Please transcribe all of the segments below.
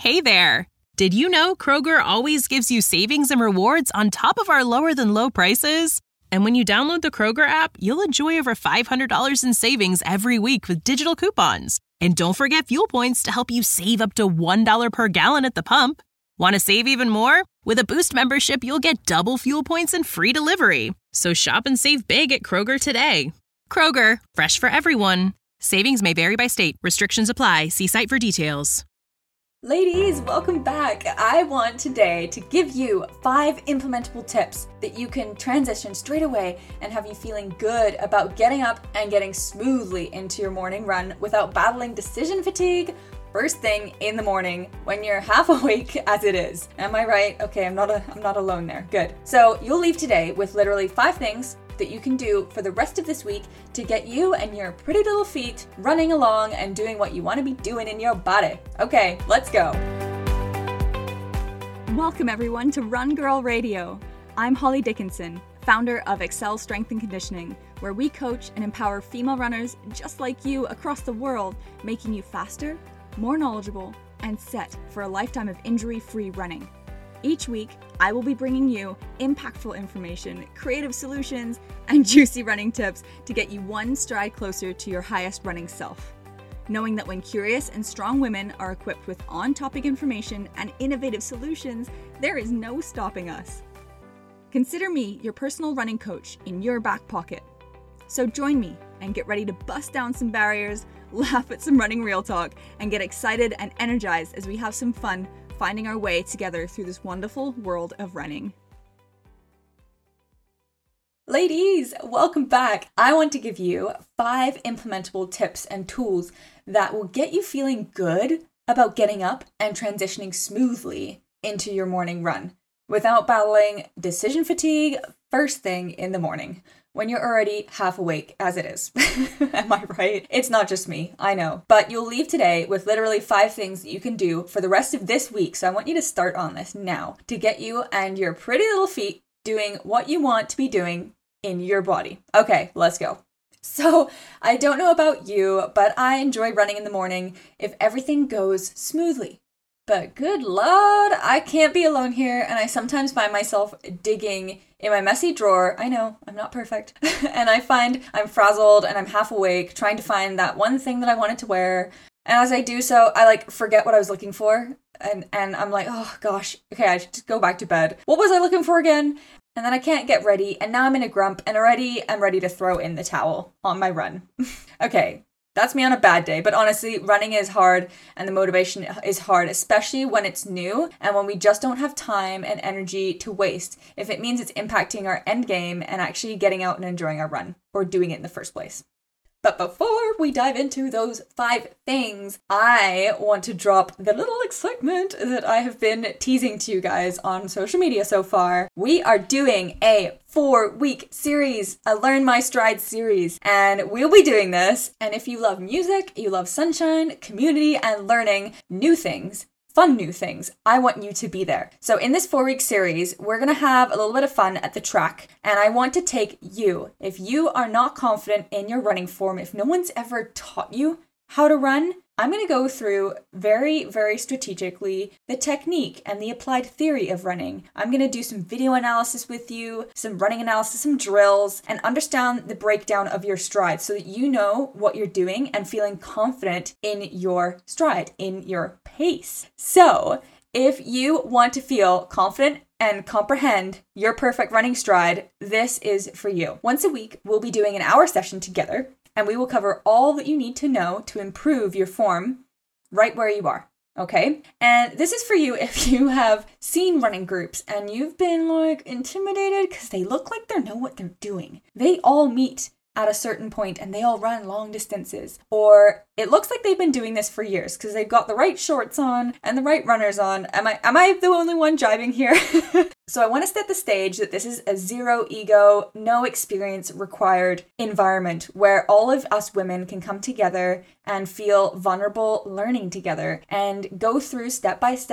Hey there! Did you know Kroger always gives you savings and rewards on top of our lower-than-low prices? And when you download the Kroger app, you'll enjoy over $500 in savings every week with digital coupons. And don't forget fuel points to help you save up to $1 per gallon at the pump. Want to save even more? With a Boost membership, you'll get double fuel points and free delivery. So shop and save big at Kroger today. Kroger, fresh for everyone. Savings may vary by state. Restrictions apply. See site for details. Ladies, welcome back. I want today to give you 5 implementable tips that you can transition straight away and have you feeling good about getting up and getting smoothly into your morning run without battling decision fatigue first thing in the morning when you're half awake as it is. Am I right? Okay, I'm not alone there. Good. So you'll leave today with literally 5 things that you can do for the rest of this week to get you and your pretty little feet running along and doing what you want to be doing in your body. Okay, let's go. Welcome everyone to Run Girl Radio. I'm Holly Dickinson, founder of Excel Strength and Conditioning, where we coach and empower female runners just like you across the world, making you faster, more knowledgeable, and set for a lifetime of injury-free running. Each week, I will be bringing you impactful information, creative solutions, and juicy running tips to get you one stride closer to your highest running self. Knowing that when curious and strong women are equipped with on-topic information and innovative solutions, there is no stopping us. Consider me your personal running coach in your back pocket. So join me and get ready to bust down some barriers, laugh at some running real talk, and get excited and energized as we have some fun finding our way together through this wonderful world of running. Ladies, welcome back. I want to give you 5 implementable tips and tools that will get you feeling good about getting up and transitioning smoothly into your morning run without battling decision fatigue first thing in the morning when you're already half awake as it is. Am I right? It's not just me, I know. But you'll leave today with literally 5 things that you can do for the rest of this week. So I want you to start on this now to get you and your pretty little feet doing what you want to be doing in your body. Okay, let's go. So I don't know about you, but I enjoy running in the morning if everything goes smoothly. But good Lord, I can't be alone here, and I sometimes find myself digging in my messy drawer. I know, I'm not perfect. And I find I'm frazzled and I'm half awake, trying to find that one thing that I wanted to wear. And as I do so, I forget what I was looking for. And I'm like, oh gosh, okay, I should just go back to bed. What was I looking for again? And then I can't get ready, and now I'm in a grump, and already I'm ready to throw in the towel on my run. Okay. That's me on a bad day, but honestly, running is hard and the motivation is hard, especially when it's new and when we just don't have time and energy to waste if it means it's impacting our end game and actually getting out and enjoying our run or doing it in the first place. But before we dive into those 5 things, I want to drop the little excitement that I have been teasing to you guys on social media so far. We are doing a 4-week series, a Learn My Stride series, and we'll be doing this. And if you love music, you love sunshine, community, and learning new things, fun new things, I want you to be there. So in this 4-week series, we're going to have a little bit of fun at the track, and I want to take you. If you are not confident in your running form, if no one's ever taught you how to run, I'm going to go through very, very strategically the technique and the applied theory of running. I'm going to do some video analysis with you, some running analysis, some drills, and understand the breakdown of your stride so that you know what you're doing and feeling confident in your stride, in your pace. So if you want to feel confident and comprehend your perfect running stride, this is for you. Once a week, we'll be doing an hour session together, and we will cover all that you need to know to improve your form right where you are, okay? And this is for you if you have seen running groups and you've been intimidated because they look like they know what they're doing. They all meet at a certain point and they all run long distances. Or it looks like they've been doing this for years because they've got the right shorts on and the right runners on. Am I the only one jiving here? So I want to set the stage that this is a zero ego, no experience required environment where all of us women can come together and feel vulnerable learning together and go through step by step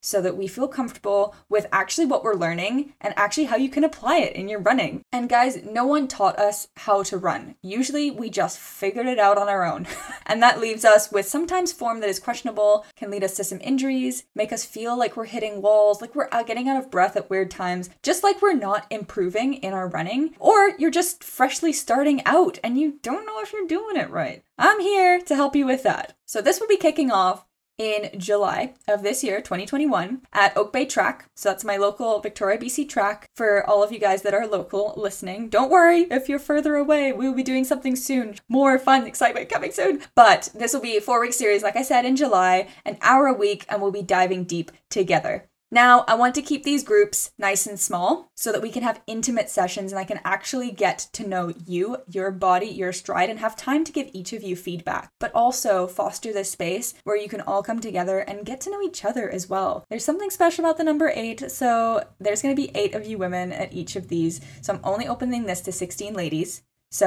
so that we feel comfortable with actually what we're learning and actually how you can apply it in your running. And guys, no one taught us how to run. Usually we just figured it out on our own. And that leaves us with sometimes form that is questionable, can lead us to some injuries, make us feel like we're hitting walls, like we're getting out of breath at weird times, just like we're not improving in our running, or you're just freshly starting out and you don't know if you're doing it right. I'm here to help you with that. So this will be kicking off in July of this year, 2021, at Oak Bay Track. So that's my local Victoria, BC track for all of you guys that are local listening. Don't worry if you're further away, we'll be doing something soon. More fun, excitement coming soon. But this will be a 4-week series, like I said, in July, an hour a week, and we'll be diving deep together. Now, I want to keep these groups nice and small so that we can have intimate sessions and I can actually get to know you, your body, your stride, and have time to give each of you feedback, but also foster this space where you can all come together and get to know each other as well. There's something special about the number 8, so there's going to be 8 of you women at each of these. So I'm only opening this to 16 ladies.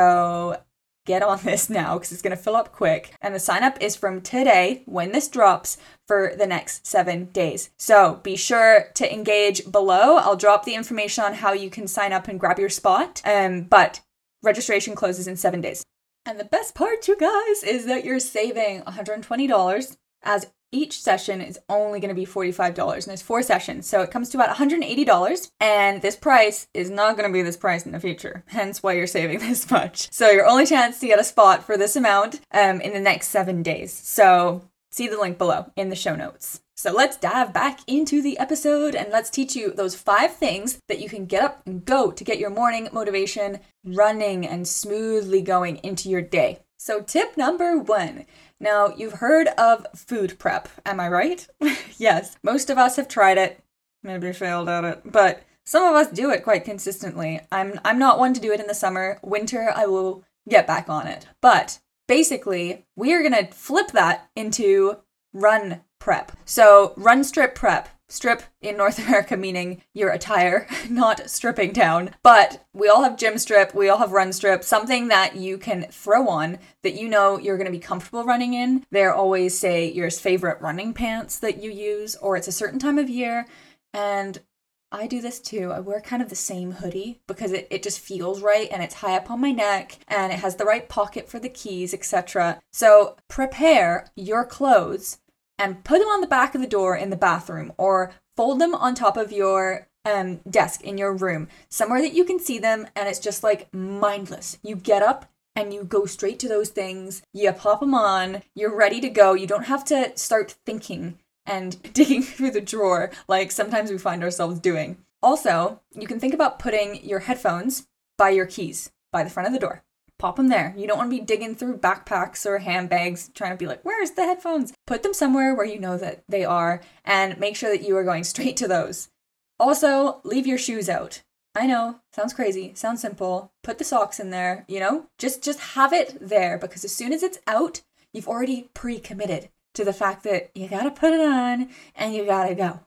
So get on this now because it's going to fill up quick. And the sign up is from today when this drops for the next 7 days. So be sure to engage below. I'll drop the information on how you can sign up and grab your spot. But registration closes in 7 days. And the best part, you guys, is that you're saving $120 as each session is only going to be $45 and there's 4 sessions. So it comes to about $180 and this price is not going to be this price in the future. Hence why you're saving this much. So your only chance to get a spot for this amount in the next 7 days. So see the link below in the show notes. So let's dive back into the episode and let's teach you those 5 things that you can get up and go to get your morning motivation running and smoothly going into your day. So tip number 1. Now, you've heard of food prep, am I right? Yes, most of us have tried it, maybe failed at it, but some of us do it quite consistently. I'm not one to do it in the summer. Winter, I will get back on it. But basically, we are going to flip that into run prep. So run strip prep. Strip in North America meaning your attire, not stripping down. But we all have gym strip, we all have run strip, something that you can throw on that you know you're going to be comfortable running in. They're always, say, your favorite running pants that you use, or it's a certain time of year. And I do this too. I wear kind of the same hoodie because it just feels right and it's high up on my neck and it has the right pocket for the keys, etc. So prepare your clothes and put them on the back of the door in the bathroom or fold them on top of your desk in your room, somewhere that you can see them and it's just like mindless. You get up and you go straight to those things, you pop them on, you're ready to go. You don't have to start thinking and digging through the drawer like sometimes we find ourselves doing. Also, you can think about putting your headphones by your keys, by the front of the door. Pop them there. You don't want to be digging through backpacks or handbags trying to be like, where's the headphones? Put them somewhere where you know that they are and make sure that you are going straight to those. Also, leave your shoes out. I know, sounds crazy, sounds simple. Put the socks in there, you know? Just have it there because as soon as it's out, you've already pre-committed to the fact that you gotta put it on and you gotta go.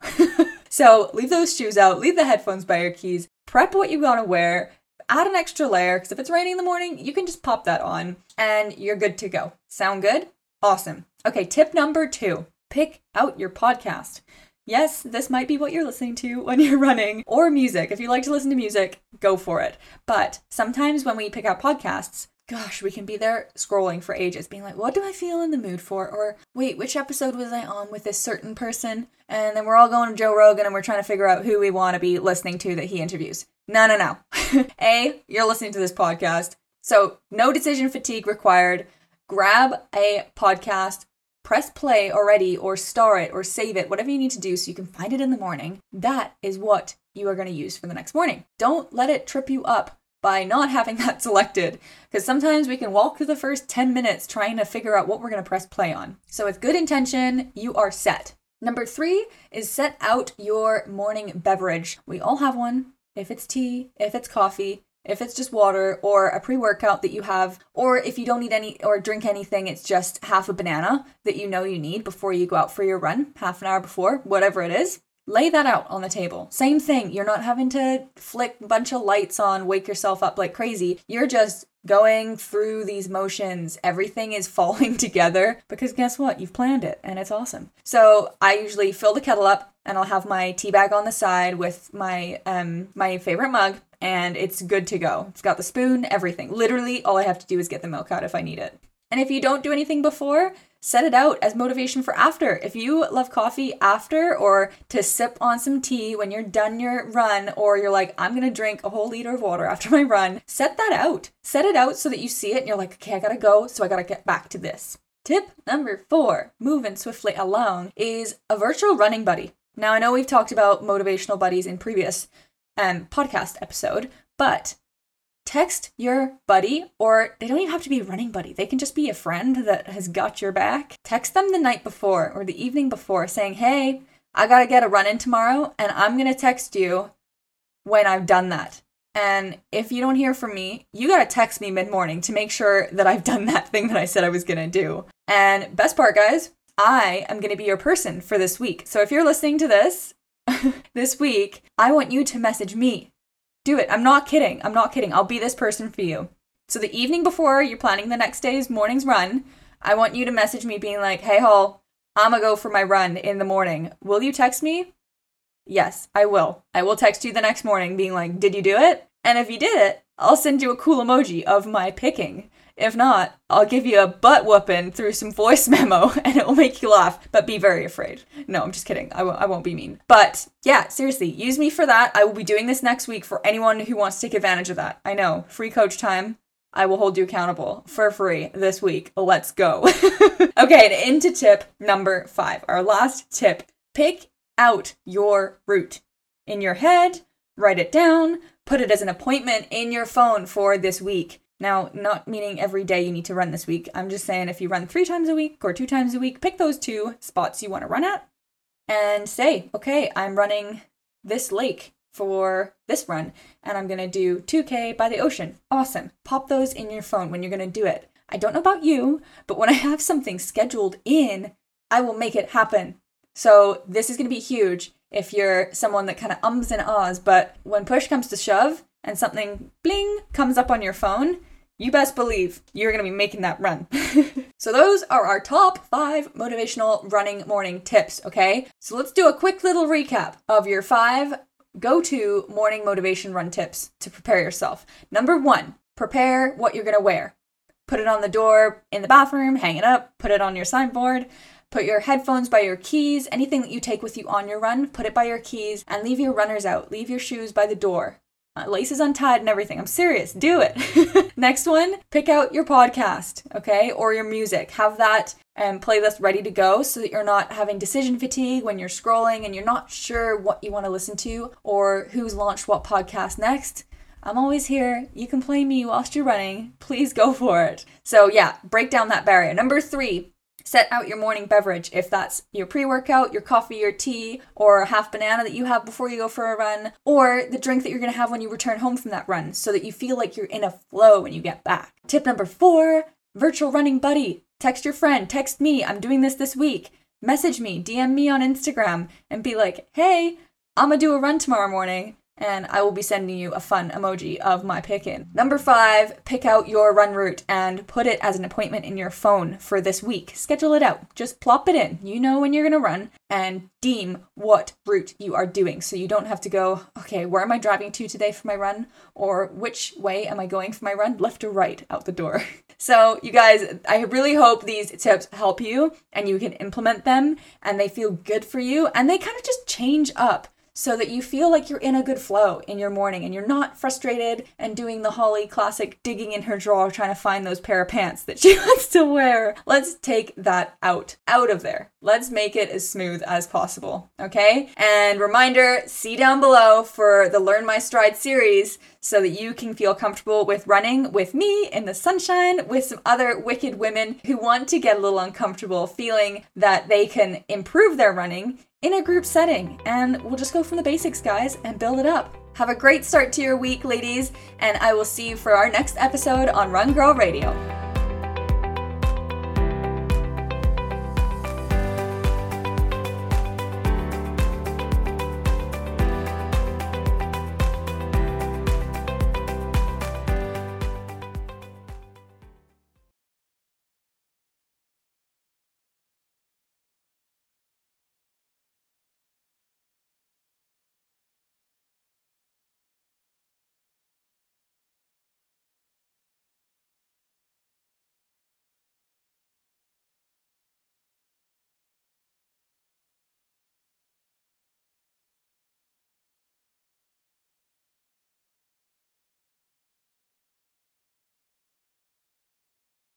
So leave those shoes out, leave the headphones by your keys, prep what you gotta wear, add an extra layer, because if it's raining in the morning, you can just pop that on and you're good to go. Sound good? Awesome. Okay, tip number 2, pick out your podcast. Yes, this might be what you're listening to when you're running, or music. If you like to listen to music, go for it. But sometimes when we pick out podcasts, gosh, we can be there scrolling for ages, being like, what do I feel in the mood for? Or wait, which episode was I on with this certain person? And then we're all going to Joe Rogan and we're trying to figure out who we want to be listening to that he interviews. No. You're listening to this podcast. So no decision fatigue required. Grab a podcast, press play already, or star it, or save it, whatever you need to do so you can find it in the morning. That is what you are going to use for the next morning. Don't let it trip you up by not having that selected, because sometimes we can walk through the first 10 minutes trying to figure out what we're going to press play on. So with good intention, you are set. Number 3 is set out your morning beverage. We all have one. If it's tea, if it's coffee, if it's just water or a pre-workout that you have, or if you don't eat any or drink anything, it's just half a banana that you know you need before you go out for your run, half an hour before, whatever it is. Lay that out on the table. Same thing. You're not having to flick a bunch of lights on, wake yourself up like crazy. You're just going through these motions. Everything is falling together because guess what? You've planned it and it's awesome. So I usually fill the kettle up and I'll have my tea bag on the side with my my favorite mug, and it's good to go. It's got the spoon, everything. Literally all I have to do is get the milk out if I need it. And if you don't do anything before, set it out as motivation for after. If you love coffee after, or to sip on some tea when you're done your run, or you're like, I'm going to drink a whole liter of water after my run, set that out. Set it out so that you see it and you're like, okay, I got to go, so I got to get back to this. Tip number 4, moving swiftly along, is a virtual running buddy. Now, I know we've talked about motivational buddies in previous podcast episode, but text your buddy, or they don't even have to be a running buddy. They can just be a friend that has got your back. Text them the night before or the evening before saying, hey, I got to get a run in tomorrow and I'm going to text you when I've done that. And if you don't hear from me, you got to text me mid-morning to make sure that I've done that thing that I said I was going to do. And best part, guys, I am going to be your person for this week. So if you're listening to this this week, I want you to message me. Do it. I'm not kidding. I'll be this person for you. So the evening before you're planning the next day's morning's run, I want you to message me being like, hey, Hall, I'm going to go for my run in the morning. Will you text me? Yes, I will. I will text you the next morning being like, did you do it? And if you did it, I'll send you a cool emoji of my picking. If not, I'll give you a butt whooping through some voice memo and it will make you laugh, but be very afraid. No, I'm just kidding. I won't be mean. But yeah, seriously, use me for that. I will be doing this next week for anyone who wants to take advantage of that. I know, free coach time. I will hold you accountable for free this week. Let's go. Okay, and into tip number 5, our last tip. Pick out your route in your head, write it down, put it as an appointment in your phone for this week. Now, not meaning every day you need to run this week. I'm just saying if you run 3 times a week or 2 times a week, pick those 2 spots you want to run at and say, okay, I'm running this lake for this run and I'm going to do 2K by the ocean. Awesome. Pop those in your phone when you're going to do it. I don't know about you, but when I have something scheduled in, I will make it happen. So this is going to be huge if you're someone that kind of ums and ahs, but when push comes to shove and something bling comes up on your phone, you best believe you're going to be making that run. So those are our top 5 motivational running morning tips, okay? So let's do a quick little recap of your 5 go-to morning motivation run tips to prepare yourself. Number 1, prepare what you're going to wear. Put it on the door in the bathroom, hang it up, put it on your signboard. Put your headphones by your keys, anything that you take with you on your run, put it by your keys, and leave your runners out. Leave your shoes by the door. Laces untied and everything. I'm serious. Do it. Next one, pick out your podcast, okay? Or your music. Have that playlist ready to go so that you're not having decision fatigue when you're scrolling and you're not sure what you want to listen to or who's launched what podcast next. I'm always here. You can play me whilst you're running. Please go for it. So yeah, break down that barrier. Number 3, set out your morning beverage, if that's your pre-workout, your coffee, your tea, or a half banana that you have before you go for a run, or the drink that you're going to have when you return home from that run so that you feel like you're in a flow when you get back. Tip number 4, virtual running buddy. Text your friend, text me, I'm doing this week. Message me, DM me on Instagram, and be like, hey, I'm going to do a run tomorrow morning. And I will be sending you a fun emoji of my picking. Number 5, pick out your run route and put it as an appointment in your phone for this week. Schedule it out. Just plop it in. You know when you're going to run and deem what route you are doing. So you don't have to go, okay, where am I driving to today for my run? Or which way am I going for my run? Left or right out the door. So you guys, I really hope these tips help you and you can implement them and they feel good for you and they kind of just change up so that you feel like you're in a good flow in your morning and you're not frustrated and doing the Holly classic digging in her drawer trying to find those pair of pants that she wants to wear. Let's take that out of there. Let's make it as smooth as possible, okay? And reminder, see down below for the Learn My Stride series so that you can feel comfortable with running with me in the sunshine with some other wicked women who want to get a little uncomfortable feeling that they can improve their running in a group setting. And we'll just go from the basics, guys, and build it up. Have a great start to your week, ladies, and I will see you for our next episode on Run Girl Radio.